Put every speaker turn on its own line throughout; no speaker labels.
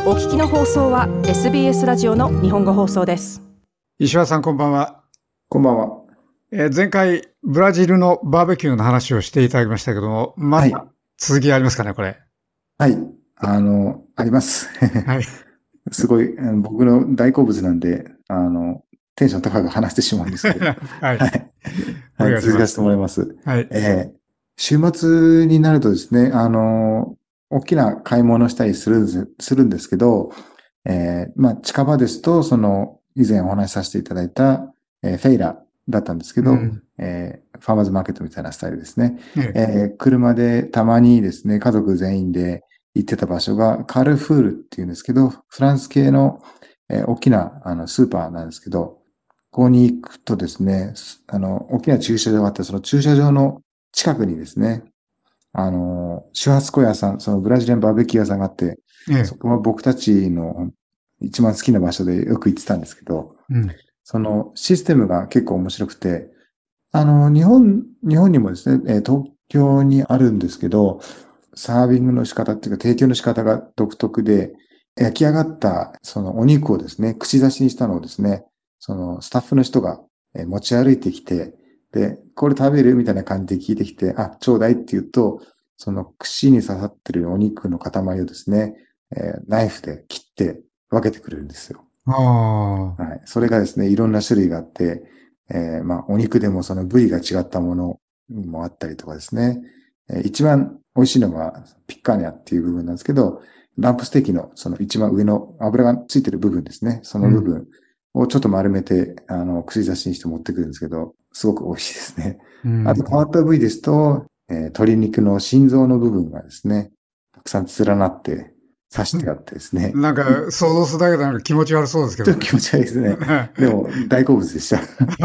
お聞きの放送は SBS ラジオの日本語放送です。
石原さん、こんばんは。
こんばんは。
前回ブラジルのバーベキューの話をしていただきましたけども、また続きありますかね、これ。
はい。あります。
はい。
すごい、僕の大好物なんで、テンション高く話してしまうんですけど。
はい。
はい。
お
はい、
願いします。
続かせてもらいます。
はい。
週末になるとですね、大きな買い物したりするんですけど、近場ですと、以前お話しさせていただいた、フェイラだったんですけど、ファーマーズマーケットみたいなスタイルですね。車でたまにですね、家族全員で行ってた場所がカルフールっていうんですけど、フランス系の、大きなスーパーなんですけど、ここに行くとですね、大きな駐車場があって、その駐車場の近くにですね、シュハスコ屋さん、そのブラジリアンバーベキュー屋さんがあって、そこは僕たちの一番好きな場所でよく行ってたんですけど、そのシステムが結構面白くて、日本にもですね、東京にあるんですけど、サービングの仕方っていうか提供の仕方が独特で、焼き上がったそのお肉をですね、串刺しにしたのをですね、そのスタッフの人が持ち歩いてきて、で、これ食べるみたいな感じで聞いてきて、ちょうだいって言うと、その串に刺さってるお肉の塊をですね、ナイフで切って分けてくれるんですよ。はい。それがですね、いろんな種類があって、お肉でもその部位が違ったものもあったりとかですね。一番美味しいのがピッカーニャっていう部分なんですけど、ランプステーキのその一番上の油がついてる部分ですね。その部分をちょっと丸めて、串刺しにして持ってくるんですけど、すごく美味しいですね。あと変わった部位ですと、鶏肉の心臓の部分がですね、たくさん連なって刺してあってですね。
なんか想像するだけでなんか気持ち悪そうですけど。
ちょっと気持ち悪いですね。でも大好物でした。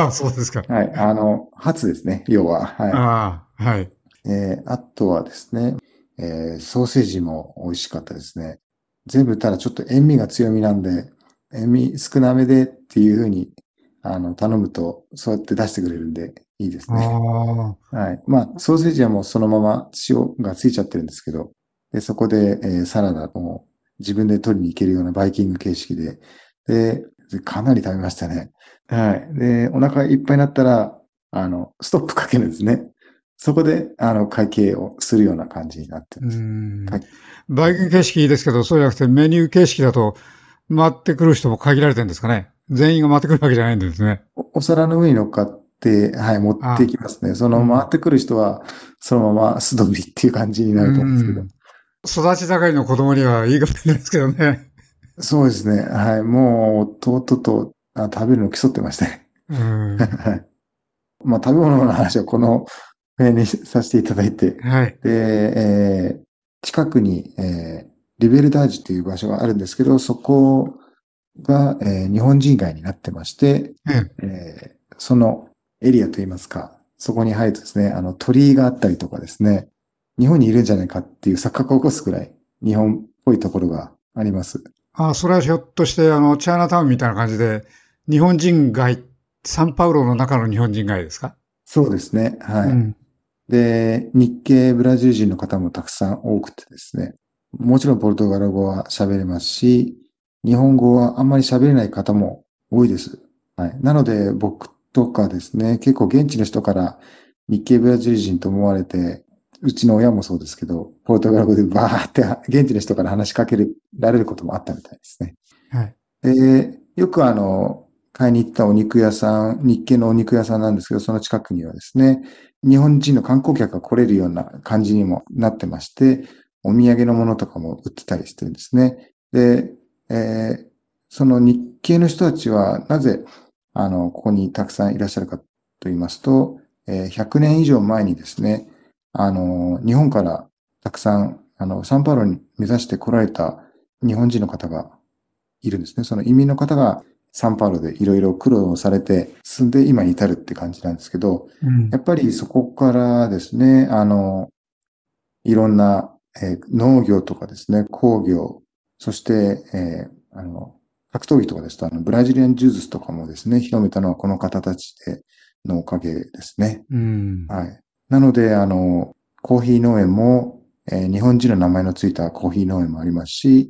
そうですか。
はい。ハツですね、要は。はい。
はい。
あとはですね、ソーセージも美味しかったですね。全部ただちょっと塩味が強みなんで、塩味少なめでっていうふうに、頼むと、そうやって出してくれるんで、いいですね。はい。ソーセージはもうそのまま塩がついちゃってるんですけど、で、そこで、サラダも自分で取りに行けるようなバイキング形式で、で、かなり食べましたね。はい。で、お腹いっぱいになったら、ストップかけるんですね。そこで、会計をするような感じになってます。
バイキング形式いいですけど、そうじゃなくてメニュー形式だと、回ってくる人も限られてるんですかね。全員が回ってくるわけじゃないんですね。
お皿の上に乗っかって、はい、持っていきますね。その回ってくる人は、そのまま素通りっていう感じになると思うんですけど。
育ち盛りの子供にはいいかもしれないですけどね。
そうですね。はい。もう、弟と食べるの競ってましたね。はい。食べ物の話はこの辺にさせていただいて。
はい。
で、近くに、リベルダージっていう場所があるんですけど、そこが、日本人街になってまして、そのエリアといいますか、そこに入るとですね、鳥居があったりとかですね、日本にいるんじゃないかっていう錯覚を起こすくらい日本っぽいところがあります。
それはひょっとして、チャイナタウンみたいな感じで、日本人街、サンパウロの中の日本人街ですか？
そうですね。はい。で、日系ブラジル人の方もたくさん多くてですね、もちろんポルトガル語は喋れますし、日本語はあんまり喋れない方も多いです。はい。なので僕とかですね、結構現地の人から日系ブラジル人と思われて、うちの親もそうですけど、ポルトガル語でバーって現地の人から話しかけられることもあったみたいですね。
はい。
で、よく買いに行ったお肉屋さん、日系のお肉屋さんなんですけど、その近くにはですね、日本人の観光客が来れるような感じにもなってまして、お土産のものとかも売ってたりしてるんですね。で、その日系の人たちはなぜ、ここにたくさんいらっしゃるかと言いますと、100年以上前にですね、日本からたくさん、サンパウロに目指して来られた日本人の方がいるんですね。その移民の方がサンパウロでいろいろ苦労されて住んで今に至るって感じなんですけど、やっぱりそこからですね、いろんな、農業とかですね、工業、そして、格闘技とかですと、ブラジリアン柔術とかもですね、広めたのはこの方たちのおかげですね。はい。なので、コーヒー農園も、日本人の名前のついたコーヒー農園もありますし、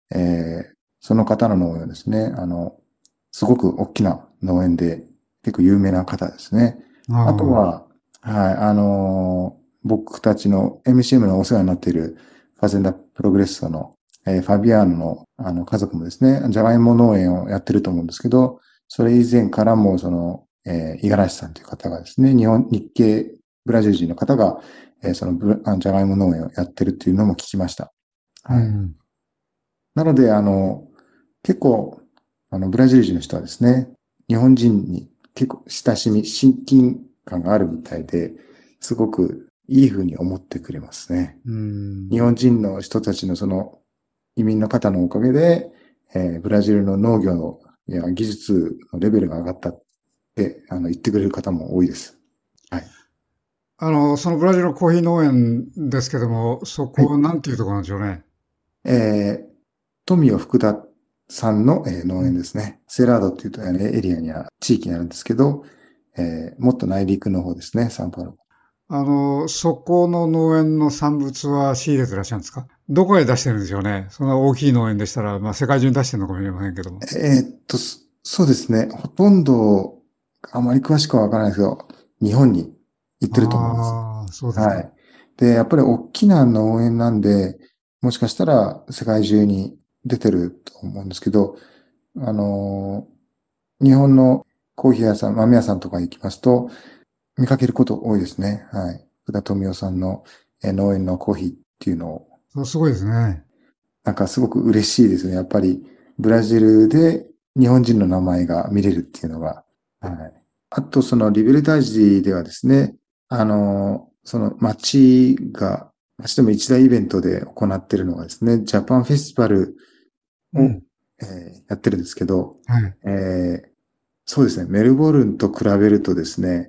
その方の農園ですね、すごく大きな農園で結構有名な方ですね。あとは、はい、僕たちの MCM のお世話になっているファゼンダプログレッソの、ファビアーノの、家族もですね、ジャガイモ農園をやってると思うんですけど、それ以前からも五十嵐さんという方がですね、日系ブラジル人の方が、そのジャガイモ農園をやってるっていうのも聞きました。はい。なので、結構、ブラジル人の人はですね、日本人に結構親しみ、親近感があるみたいで、すごくいい風に思ってくれますね。日本人の人たちのその移民の方のおかげで、ブラジルの農業や技術のレベルが上がったって言ってくれる方も多いです。はい。
そのブラジルのコーヒー農園ですけども、そこはなんていうところなんでしょうね。
富尾福田さんの、農園ですね。セラードっていうと、エリアには地域にあるんですけど、もっと内陸の方ですね、サンパウロ。
そこの農園の産物は仕入れてらっしゃるんですか？どこへ出してるんでしょうね。そんな大きい農園でしたら、まあ世界中に出してるのかもしれませんけども。
そうですね。ほとんど、あまり詳しくはわからないですけど、日本に行ってると思います。
ああ、そうですか。
はい。で、やっぱり大きな農園なんで、もしかしたら世界中に出てると思うんですけど、日本のコーヒー屋さん、豆屋さんとか行きますと、見かけること多いですね。はい。福田富夫さんの農園のコーヒーっていうのを。
すごいですね。
なんかすごく嬉しいですね。やっぱりブラジルで日本人の名前が見れるっていうのが。はい。あとそのリベルタージではですね、その町でも一大イベントで行っているのがですね、ジャパンフェスティバルを、やってるんですけど、
はい。
そうですね、メルボルンと比べるとですね、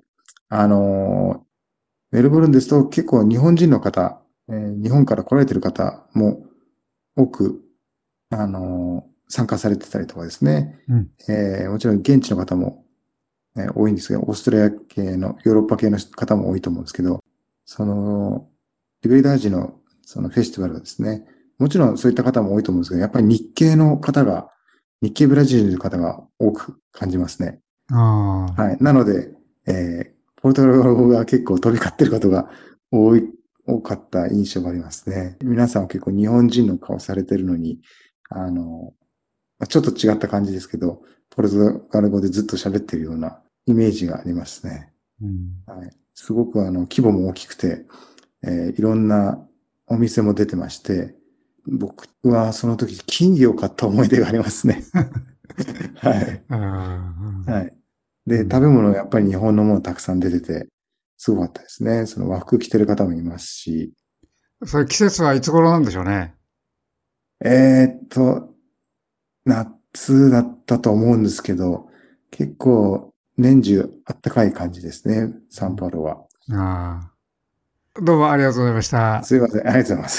メルボルンですと結構日本人の方、日本から来られてる方も多く、参加されてたりとかですね。もちろん現地の方も、多いんですが、オーストラリア系の、ヨーロッパ系の方も多いと思うんですけど、リベリダージのそのフェスティバルはですね、もちろんそういった方も多いと思うんですけど、やっぱり日系ブラジルの方が多く感じますね。はい。なので、ポルトガル語が結構飛び交ってることが多かった印象がありますね。皆さんは結構日本人の顔されてるのに、ちょっと違った感じですけど、ポルトガル語でずっと喋ってるようなイメージがありますね。はい、すごく規模も大きくて、いろんなお店も出てまして、僕はその時金魚を買った思い出がありますね。はい。はい。で、食べ物やっぱり日本のものたくさん出てて、すごかったですね。その和服着てる方もいますし。
それ季節はいつ頃なんでしょうね。
夏だったと思うんですけど、結構年中あったかい感じですね、サンパウロは。
どうもありがとうございました。
すいません、ありがとうございます。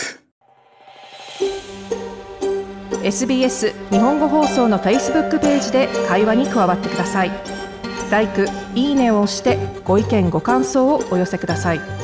SBS 日本語放送の Facebook ページで会話に加わってください。LIKE、いいねを押してご意見ご感想をお寄せください。